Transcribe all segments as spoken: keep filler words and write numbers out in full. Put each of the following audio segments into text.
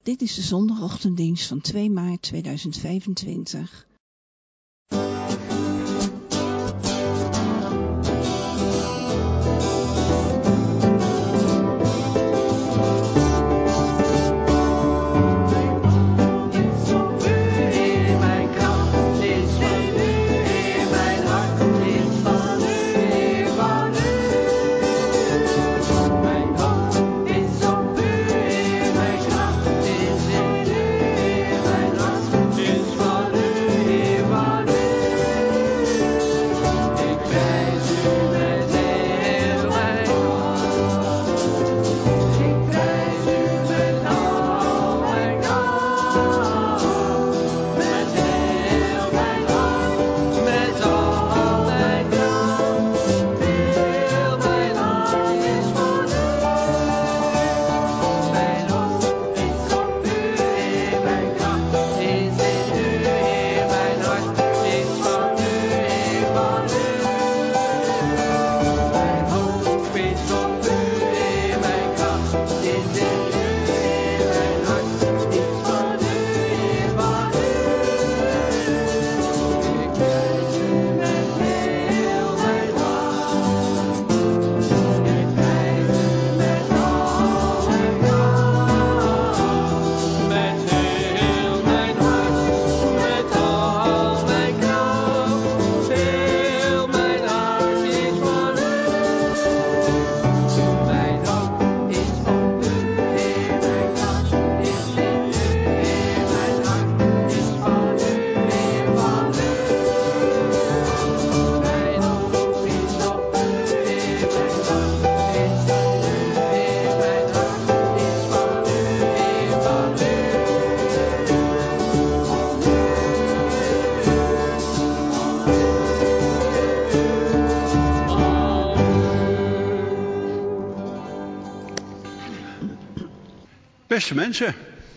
Dit is de zondagochtenddienst van twee maart tweeduizend vijfentwintig. Beste mensen,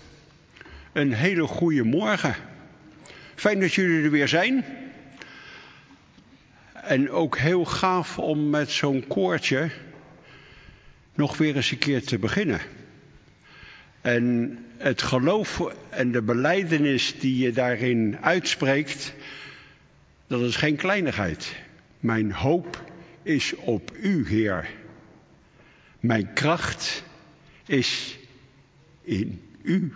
een hele goede morgen. Fijn dat jullie er weer zijn. En ook heel gaaf om met zo'n koortje nog weer eens een keer te beginnen. En het geloof en de belijdenis die je daarin uitspreekt, dat is geen kleinigheid. Mijn hoop is op u, Heer. Mijn kracht is in u.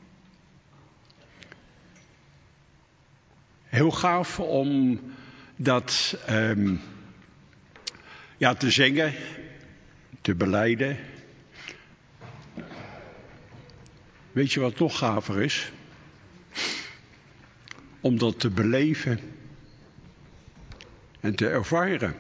Heel gaaf om dat um, ja, te zingen, te belijden. Weet je wat nog gaver is? Om dat te beleven en te ervaren.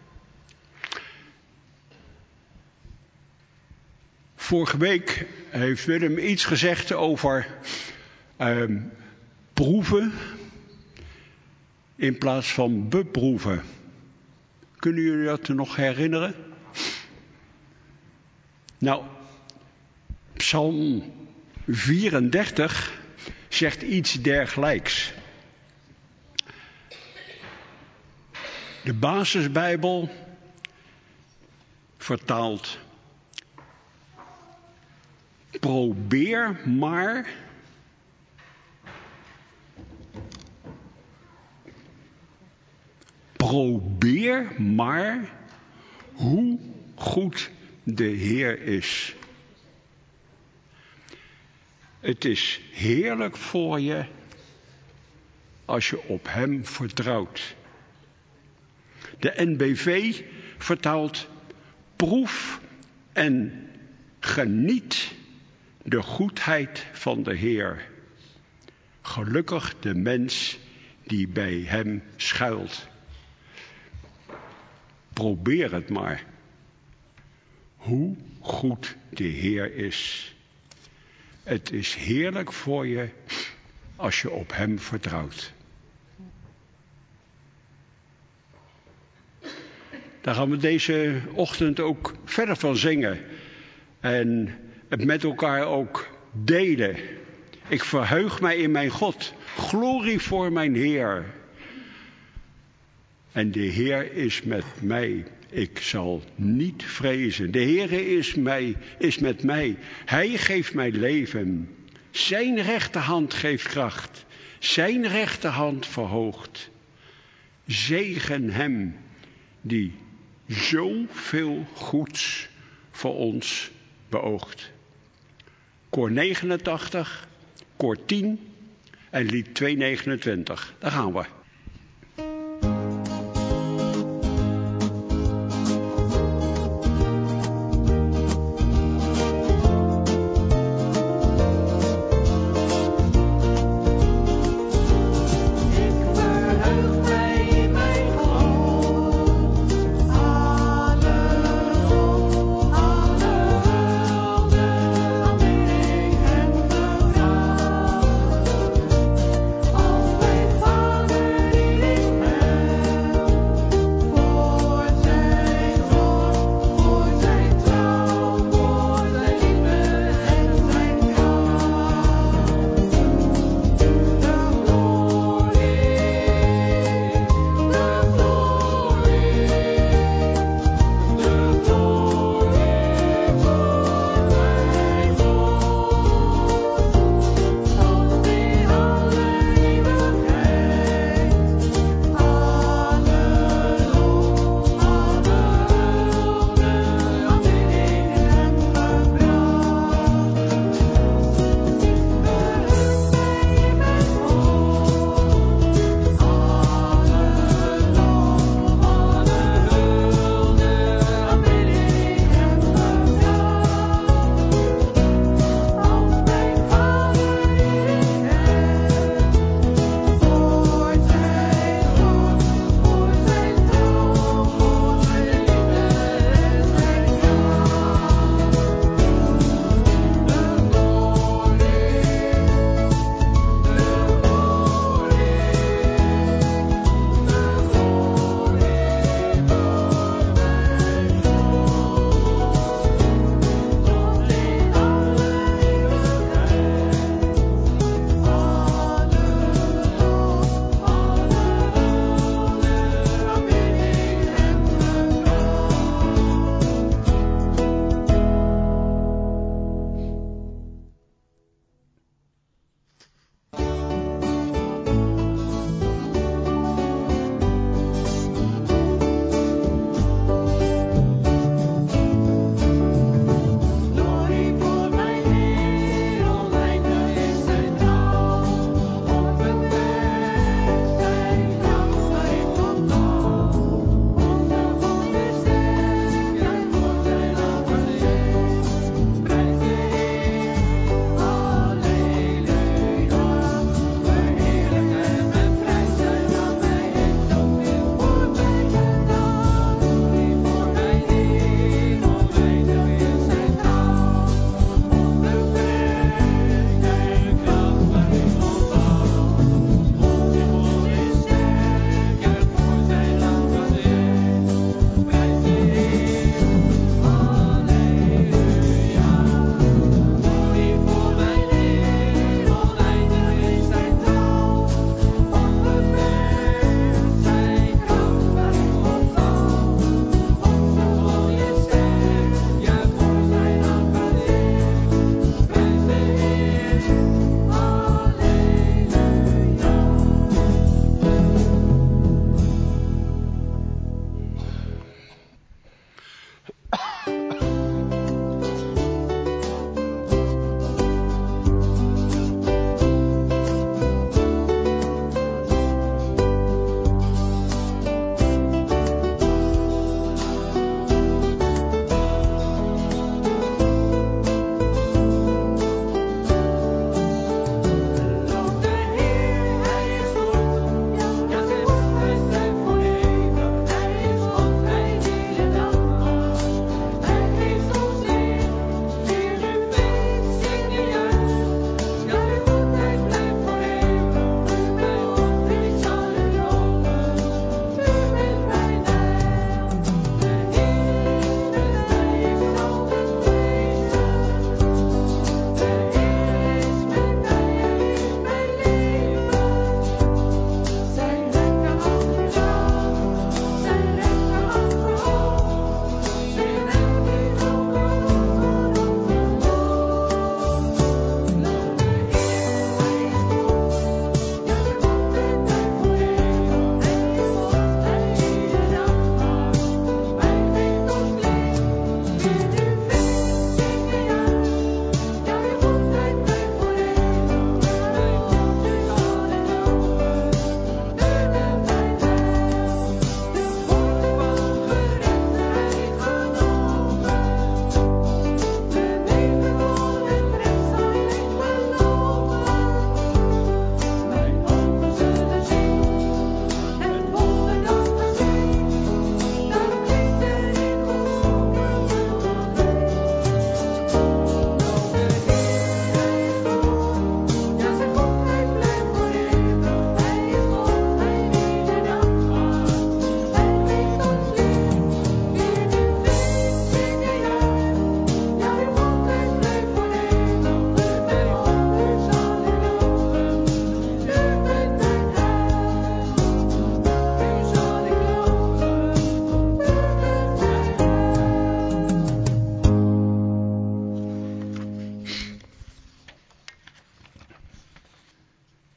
Vorige week heeft Willem iets gezegd over uh, proeven in plaats van beproeven. Kunnen jullie dat nog herinneren? Nou, Psalm vierendertig zegt iets dergelijks. De Basisbijbel vertaalt: probeer maar probeer maar hoe goed de Heer is. Het is heerlijk voor je als je op Hem vertrouwt. De N B V vertaalt: proef en geniet de goedheid van de Heer. Gelukkig de mens die bij Hem schuilt. Probeer het maar. Hoe goed de Heer is. Het is heerlijk voor je als je op Hem vertrouwt. Daar gaan we deze ochtend ook verder van zingen. En het met elkaar ook delen. Ik verheug mij in mijn God. Glorie voor mijn Heer. En de Heer is met mij. Ik zal niet vrezen. De Heer is, mij, is met mij. Hij geeft mij leven. Zijn rechterhand geeft kracht. Zijn rechterhand verhoogt. Zegen hem die zoveel goeds voor ons beoogt. Koor negenentachtig, koor tien en lied tweehonderdnegenentwintig. Daar gaan we. Vader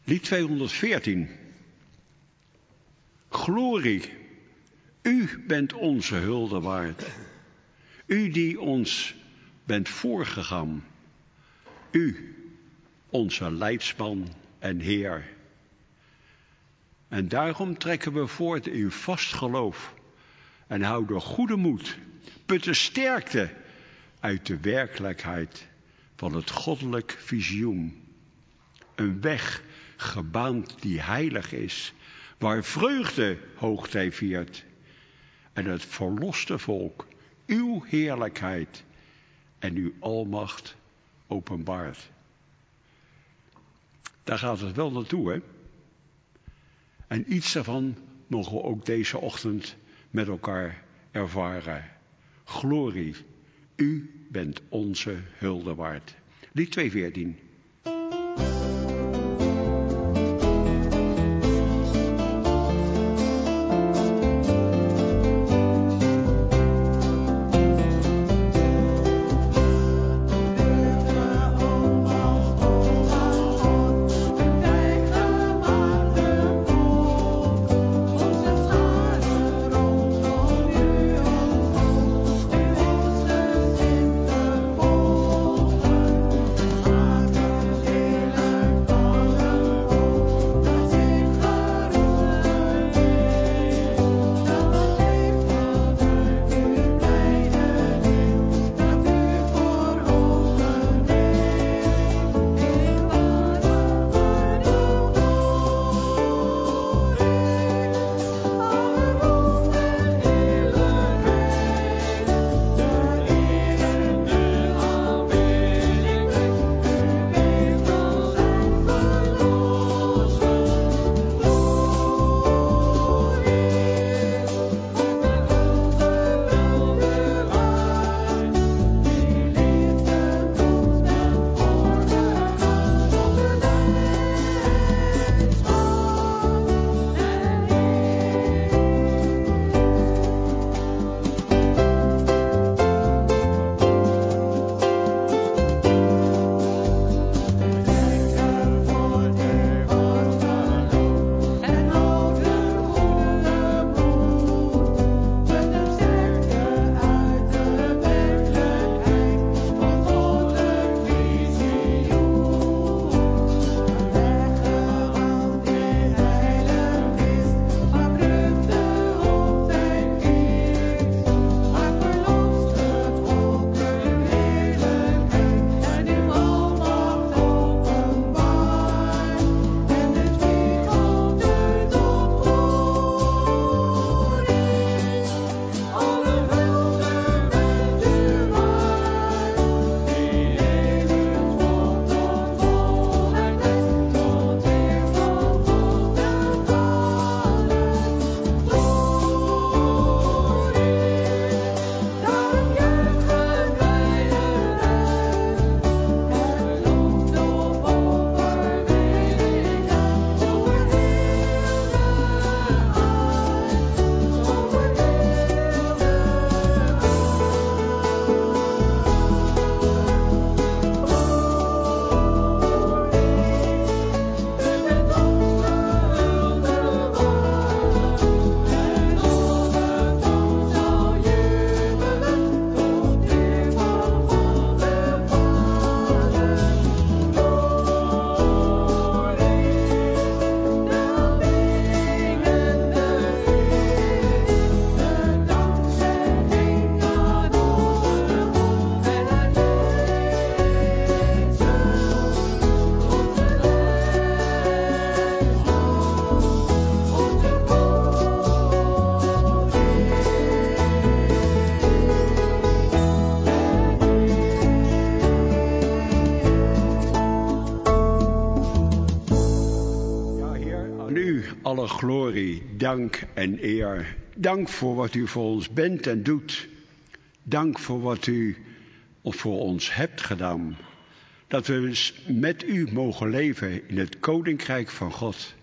Lied tweehonderdveertien. Glorie, u bent onze hulde waard. U die ons bent voorgegaan. U, onze leidsman en Heer. En daarom trekken we voort in vast geloof. En houden goede moed, putten sterkte uit de werkelijkheid van het goddelijk visioen. Een weg gebaand die heilig is, waar vreugde hoogtij viert. En het verloste volk uw heerlijkheid en uw almacht openbaart. Daar gaat het wel naartoe, hè? En iets daarvan mogen we ook deze ochtend met elkaar ervaren. Glorie, u bent onze hulde waard. Lied tweehonderdveertien. alle glorie, dank en eer. Dank voor wat u voor ons bent en doet. Dank voor wat u voor ons hebt gedaan. Dat we met u mogen leven in het koninkrijk van God.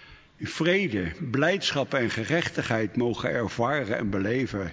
Vrede, blijdschap en gerechtigheid mogen ervaren en beleven.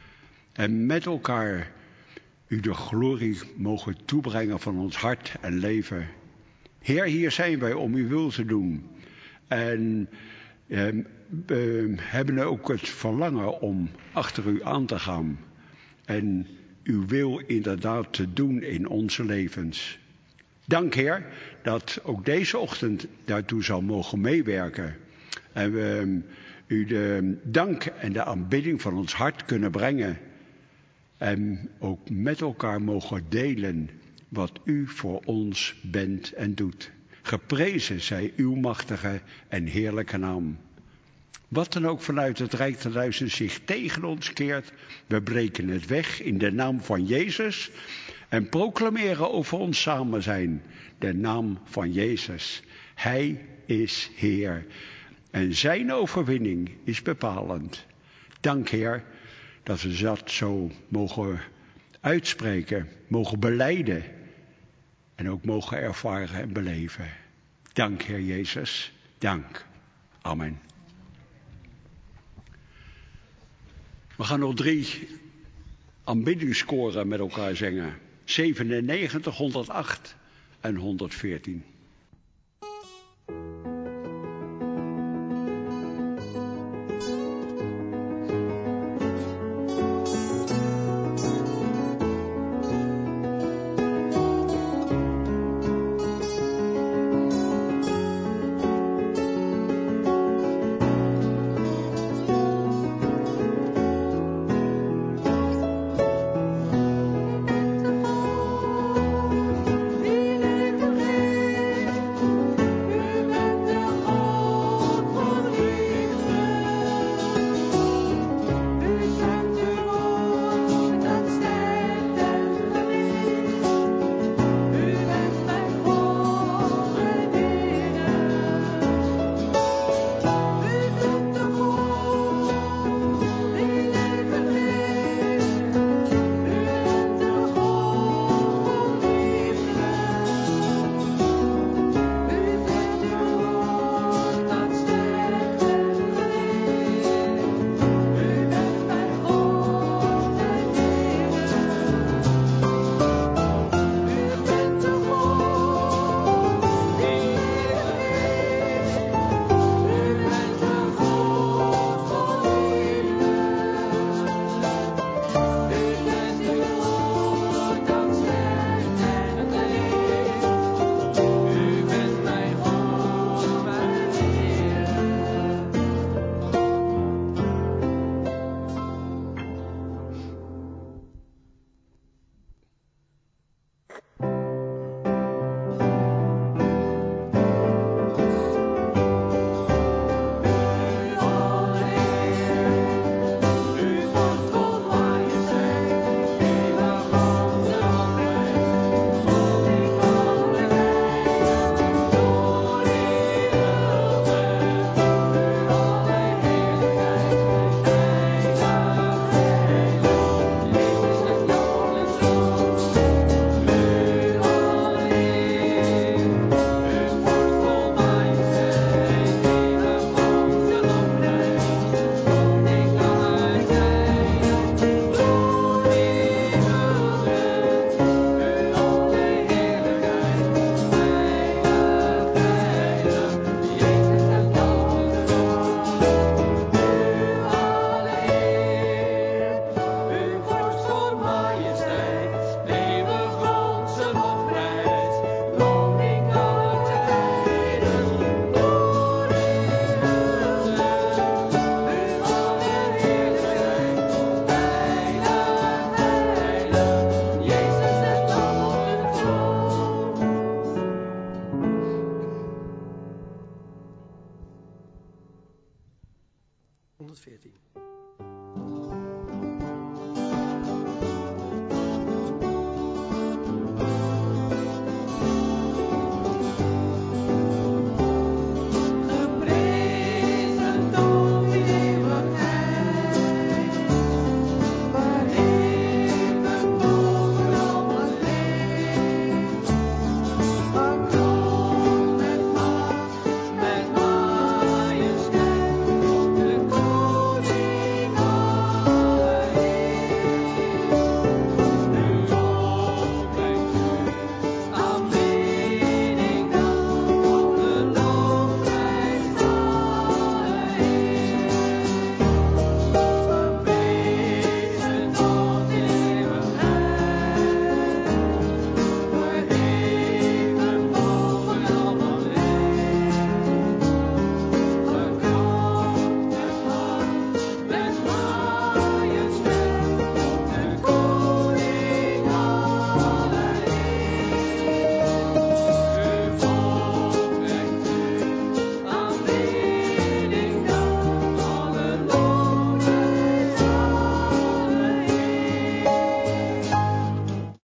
En met elkaar u de glorie mogen toebrengen van ons hart en leven. Heer, hier zijn wij om uw wil te doen. En eh, we hebben ook het verlangen om achter u aan te gaan. En uw wil inderdaad te doen in onze levens. Dank, Heer, dat ook deze ochtend daartoe zal mogen meewerken. En we u de dank en de aanbidding van ons hart kunnen brengen. En ook met elkaar mogen delen wat u voor ons bent en doet. Geprezen zij uw machtige en heerlijke naam. Wat dan ook vanuit het Rijk der Duizenden zich tegen ons keert, we breken het weg in de naam van Jezus en proclameren over ons samen zijn de naam van Jezus. Hij is Heer en zijn overwinning is bepalend. Dank, Heer, dat we dat zo mogen uitspreken, mogen belijden en ook mogen ervaren en beleven. Dank, Heer Jezus. Dank. Amen. We gaan nog drie aanbiddingskoren met elkaar zingen. zevenennegentig, honderdacht en honderdveertien.